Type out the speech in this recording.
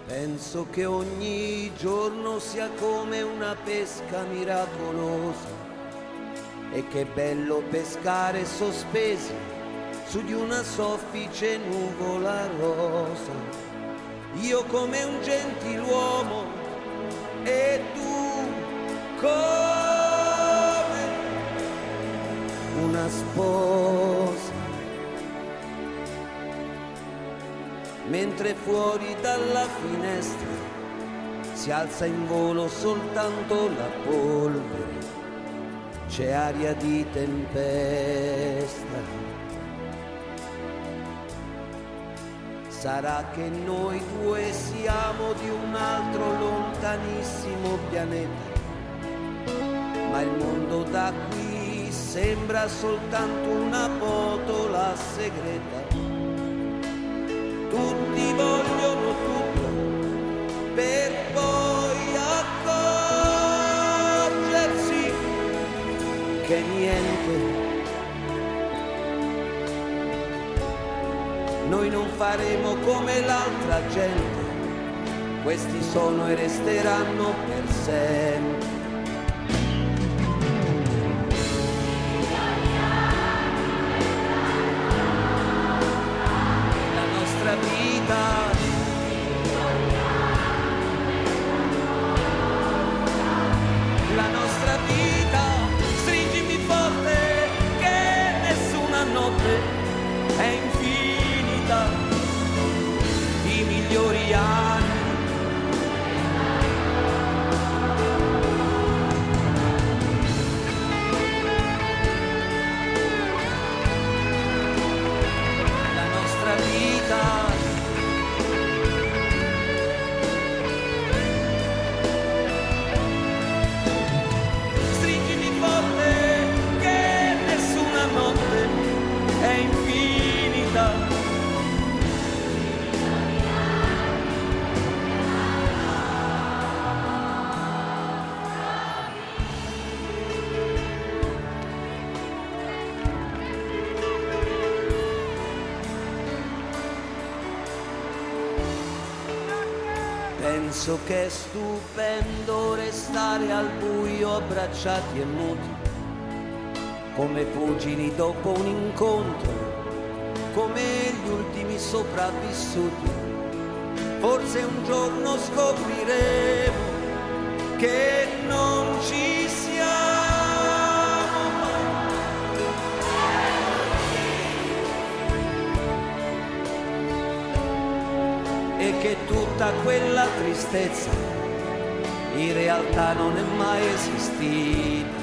Penso che ogni giorno sia come una pesca miracolosa e che bello pescare sospesi su di una soffice nuvola rosa. Io come un gentiluomo e tu come una sposa. Mentre fuori dalla finestra si alza in volo soltanto la polvere, c'è aria di tempesta. Sarà che noi due siamo di un altro lontanissimo pianeta, ma il mondo da qui sembra soltanto una botola segreta. Tutti vogliono tutto per poi accorgersi che niente. Noi non faremo come l'altra gente, questi sono e resteranno per sempre. La nostra vita, stringimi forte che nessuna notte è infinita, i migliori anni. La nostra vita, è infinita. Penso che è stupendo restare al buio abbracciati e muti, come pugili dopo un incontro, come gli ultimi sopravvissuti. Forse un giorno scopriremo che non ci siamo mai, e che tutta quella tristezza in realtà non è mai esistita.